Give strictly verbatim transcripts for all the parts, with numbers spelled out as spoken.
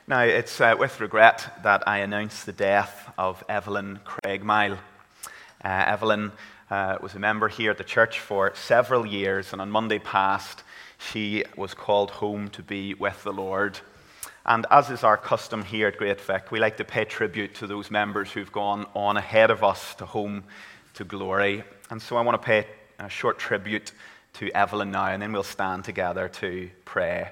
Now, it's uh, with regret that I announce the death of Evelyn Craigmile. Uh, Evelyn uh, was a member here at the church for several years, and on Monday past, she was called home to be with the Lord. And as is our custom here at Great Vic, we like to pay tribute to those members who've gone on ahead of us to home to glory. And so I want to pay a short tribute to Evelyn now, and then we'll stand together to pray.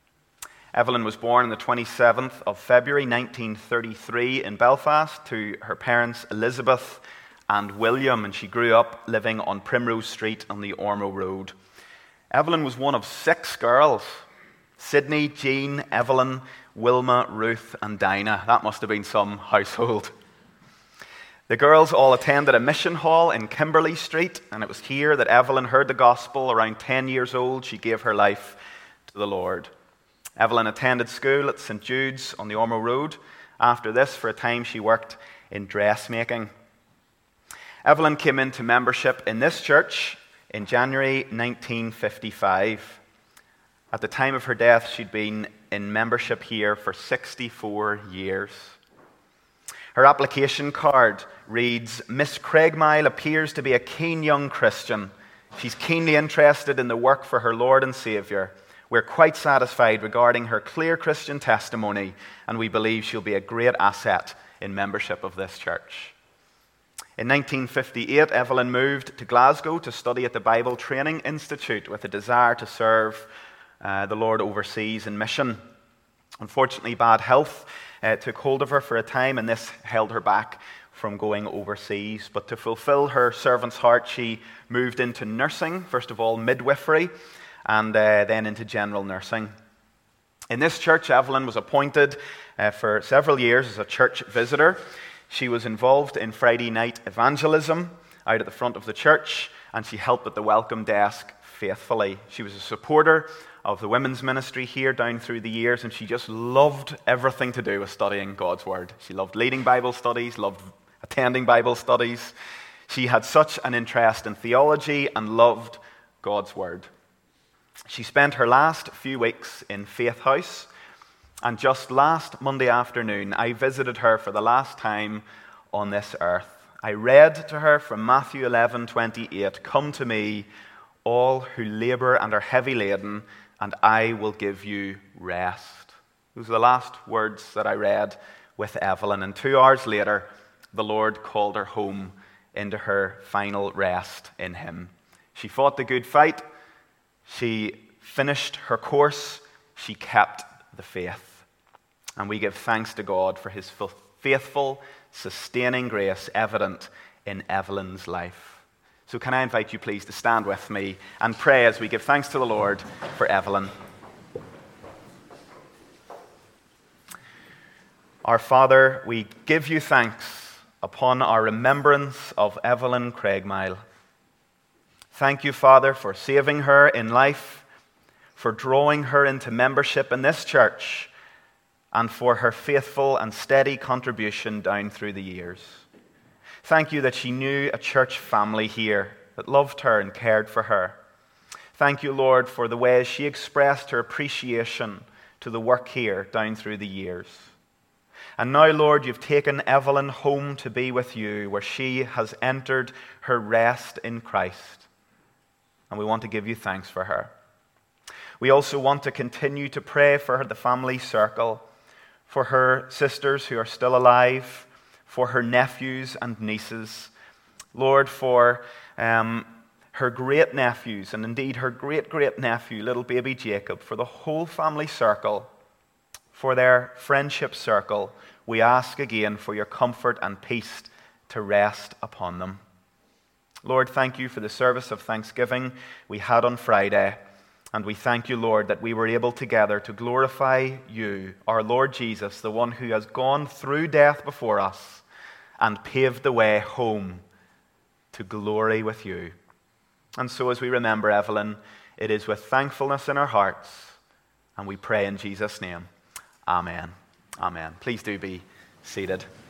Evelyn was born on the twenty-seventh of February nineteen thirty-three in Belfast to her parents Elizabeth and William, and she grew up living on Primrose Street on the Ormeau Road. Evelyn was one of six girls: Sydney, Jean, Evelyn, Wilma, Ruth, and Dinah. That must have been some household. The girls all attended a mission hall in Kimberley Street, and it was here that Evelyn heard the gospel. Around ten years old, she gave her life to the Lord. Evelyn attended school at Saint Jude's on the Ormeau Road. After this, for a time, she worked in dressmaking. Evelyn came into membership in this church in January nineteen fifty-five. At the time of her death, she'd been in membership here for sixty-four years. Her application card reads, "Miss Craigmile appears to be a keen young Christian. She's keenly interested in the work for her Lord and Saviour. We're quite satisfied regarding her clear Christian testimony, and we believe she'll be a great asset in membership of this church." In nineteen fifty-eight, Evelyn moved to Glasgow to study at the Bible Training Institute with a desire to serve uh, the Lord overseas in mission. Unfortunately, bad health uh, took hold of her for a time, and this held her back from going overseas. But to fulfill her servant's heart, she moved into nursing, first of all midwifery, and uh, then into general nursing. In this church, Evelyn was appointed uh, for several years as a church visitor. She was involved in Friday night evangelism out at the front of the church, and she helped at the welcome desk faithfully. She was a supporter of the women's ministry here down through the years, and she just loved everything to do with studying God's Word. She loved leading Bible studies, loved attending Bible studies. She had such an interest in theology and loved God's Word. She spent her last few weeks in Faith House, and just last Monday afternoon, I visited her for the last time on this earth. I read to her from Matthew eleven twenty-eight, "Come to me, all who labor and are heavy laden, and I will give you rest." Those are the last words that I read with Evelyn, and two hours later, the Lord called her home into her final rest in Him. She fought the good fight. She finished her course. She kept the faith. And we give thanks to God for His faithful, sustaining grace evident in Evelyn's life. So can I invite you please to stand with me and pray as we give thanks to the Lord for Evelyn. Our Father, we give you thanks upon our remembrance of Evelyn Craigmile. Thank you, Father, for saving her in life, for drawing her into membership in this church, and for her faithful and steady contribution down through the years. Thank you that she knew a church family here that loved her and cared for her. Thank you, Lord, for the ways she expressed her appreciation to the work here down through the years. And now, Lord, you've taken Evelyn home to be with you, where she has entered her rest in Christ. And we want to give you thanks for her. We also want to continue to pray for her, the family circle, for her sisters who are still alive, for her nephews and nieces. Lord, for um, her great-nephews, and indeed her great-great-nephew, little baby Jacob, for the whole family circle, for their friendship circle, we ask again for your comfort and peace to rest upon them. Lord, thank you for the service of thanksgiving we had on Friday. And we thank you, Lord, that we were able together to glorify you, our Lord Jesus, the one who has gone through death before us and paved the way home to glory with you. And so as we remember Evelyn, it is with thankfulness in our hearts, and we pray in Jesus' name. Amen. Amen. Please do be seated.